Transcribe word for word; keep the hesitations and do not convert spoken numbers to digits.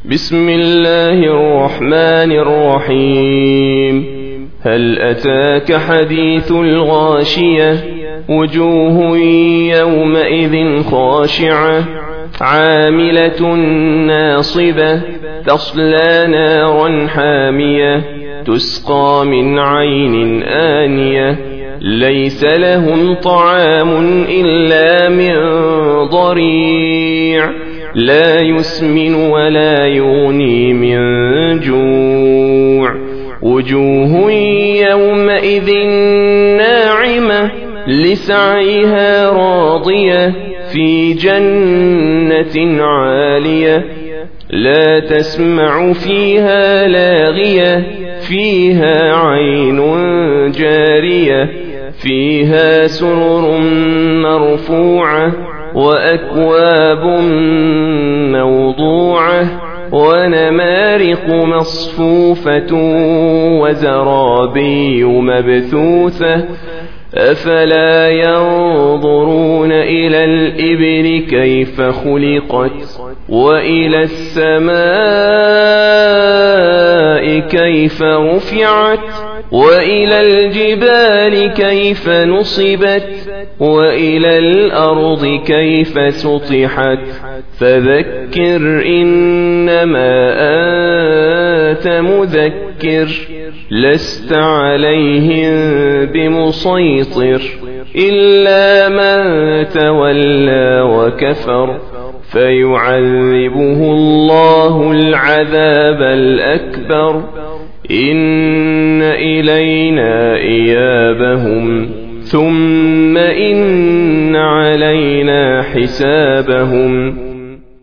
بسم الله الرحمن الرحيم. هل أتاك حديث الغاشية؟ وجوه يومئذ خاشعة عاملة ناصبة تصلى نارا حامية تسقى من عين آنية ليس لهم طعام إلا من ضريع لا يسمن ولا يغني من جوع. وجوه يومئذ ناعمة لسعيها راضية في جنة عالية لا تسمع فيها لاغية فيها عين جارية فيها سرر مرفوعة وأكواب موضوعة ونمارق مصفوفة وزرابي مبثوثة أفلا ينظرون إلى الإبل كيف خلقت وإلى السماء كيف رفعت وإلى الجبال كيف نصبت وإلى الأرض كيف سطحت فذكر إنما أنت مذكر لست عليهم بمسيطر إلا من تولى وكفر فيعذبه الله العذاب الأكبر إن إلينا إيابهم ثم إن علينا حسابهم